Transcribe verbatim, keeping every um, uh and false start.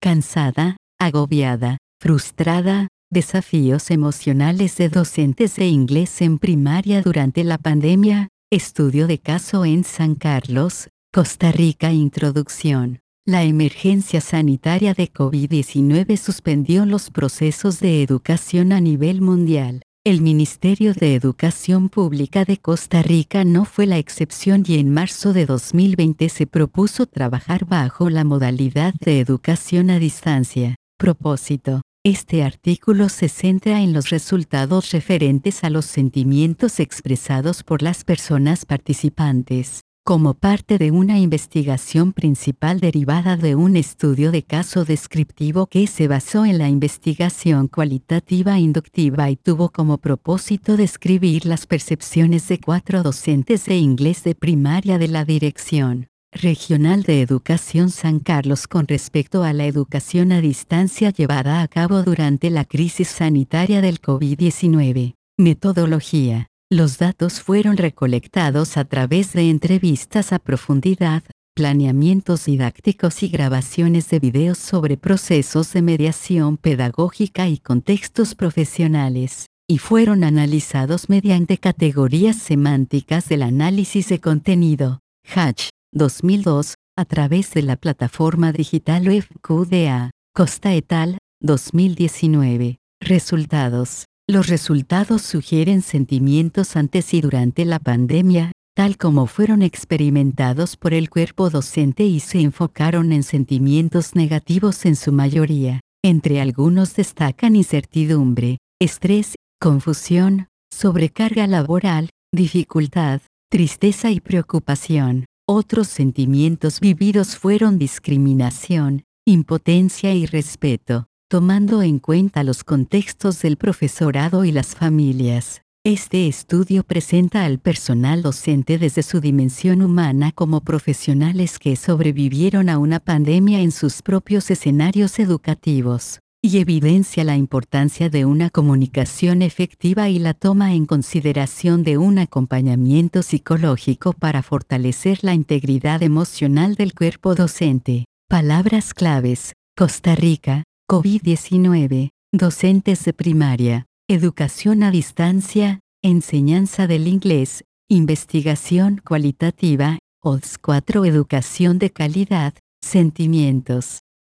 cansada, agobiada, frustrada, desafíos emocionales de docentes de inglés en primaria durante la pandemia, estudio de caso en San Carlos, Costa Rica. Introducción. La emergencia sanitaria de COVID diecinueve suspendió los procesos de educación a nivel mundial. El Ministerio de Educación Pública de Costa Rica no fue la excepción y en marzo de dos mil veinte se propuso trabajar bajo la modalidad de educación a distancia. Propósito. Este artículo se centra en los resultados referentes a los sentimientos expresados por las personas participantes, como parte de una investigación principal derivada de un estudio de caso descriptivo que se basó en la investigación cualitativa inductiva y tuvo como propósito describir las percepciones de cuatro docentes de inglés de primaria de la Dirección Regional de Educación San Carlos con respecto a la educación a distancia llevada a cabo durante la crisis sanitaria del COVID diecinueve. Metodología. Los datos fueron recolectados a través de entrevistas a profundidad, planeamientos didácticos y grabaciones de videos sobre procesos de mediación pedagógica y contextos profesionales, y fueron analizados mediante categorías semánticas del análisis de contenido, Hatch, dos mil dos, a través de la plataforma digital U F Q D A, Costa et al., dos mil diecinueve. Resultados. Los resultados sugieren sentimientos antes y durante la pandemia, tal como fueron experimentados por el cuerpo docente y se enfocaron en sentimientos negativos en su mayoría. Entre algunos destacan incertidumbre, estrés, confusión, sobrecarga laboral, dificultad, tristeza y preocupación. Otros sentimientos vividos fueron discriminación, impotencia y respeto, tomando en cuenta los contextos del profesorado y las familias. Este estudio presenta al personal docente desde su dimensión humana como profesionales que sobrevivieron a una pandemia en sus propios escenarios educativos, y evidencia la importancia de una comunicación efectiva y la toma en consideración de un acompañamiento psicológico para fortalecer la integridad emocional del cuerpo docente. Palabras claves: Costa Rica, COVID diecinueve, docentes de primaria, educación a distancia, enseñanza del inglés, investigación cualitativa, O D S cuatro, educación de calidad, sentimientos.